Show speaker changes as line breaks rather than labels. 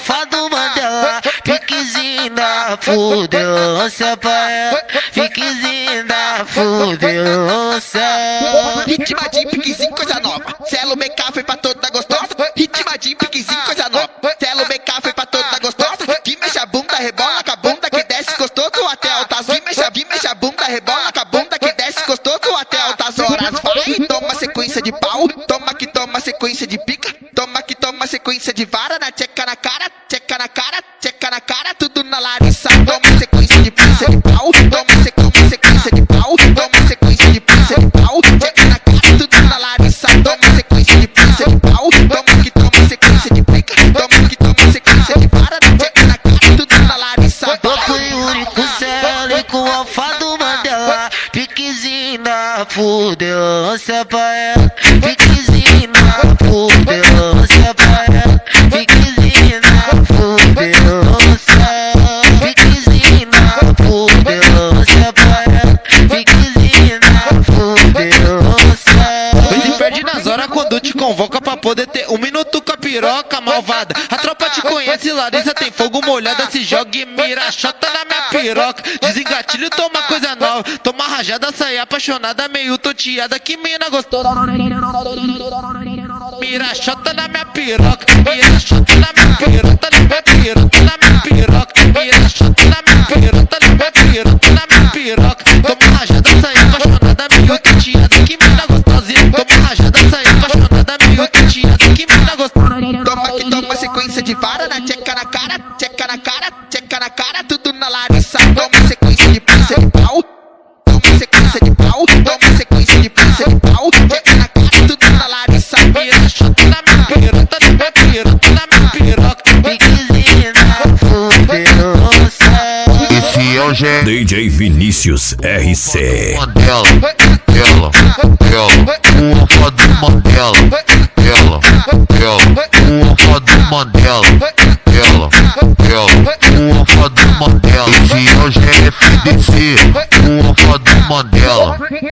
alfa do Mandela. Piquezinho da fudança pra ela. Piquezinho da fudança.
Ritma de piquezinho, coisa nova. Celo BK foi pra toda gostosa. Ritma de piquezinho, coisa nova. Celo BK foi pra toda gostosa. Que mexe a bunda, rebola com a bunda que desce gostoso até altas horas. Que mexe a bunda, rebola com a bunda que desce gostoso até altas horas. Vai, toma sequência de pau. Toma que toma sequência de pica. Toma que toma sequência de vara. Na tcheca na cara, tcheca na cara, tcheca na cara. Tudo na Larissa. Toma sequência de pizza de pau. Toma sequência de pau. Toma sequência de pizza de pau. Tcheca na cara, tudo na Larissa. Toma sequência de pizza de pau. Toma que toma sequência de pica. Toma que toma sequência de vara. Na tcheca na cara, tudo na Larissa.
Tô com o Yuri, com o Celo e com o alfa do Mandela. Piquezinho na fudança pra ela. Piquezinho na fudança pra ela. Piquezinho na fudança. Piquezinho na fudança pra ela. Piquezinho na fudança.
Pois se perde nas horas quando te convoca pra poder ter um minuto com a piroca malvada. A tropa te conhece, Larissa tem fogo molhada. Se joga e mira, chota na minha piroca. Desengatilho, toma coisa nova. Toma rajada, sai apaixonada, meio toteada. Que mina gostosa. Mira, chota na minha piroca. Mira, chota na minha piroca. Na minha piroca, na minha piroca. Mira, chota na minha piroca. Na minha piroca, na minha piroca. Toma rajada, sai apaixonada, meio toteada. Que mina gostosa. Toma rajada, sai apaixonada, meio toteada. Que mina gostosa.
Toma que toma sequência de vara. Na tcheca na cara, tcheca na cara, tcheca na cara. Tudo na Larissa. Toma sequência de pizza de pau. Toma sequência de pau. Toma sequência de pizza de pau. Tcheca na cara, tudo na Larissa.
Mira, chota na minha piroca. Na minha piroca, na minha piroca.
Piquezinho na fudança.
Esse é o G.
DJ Vinícius RC.
Mandela, ela, o alfa do Mandela, ela, o alfa do Mandela, ela, o alfa do Mandela. Esse é o GFDC, o alfa do Mandela.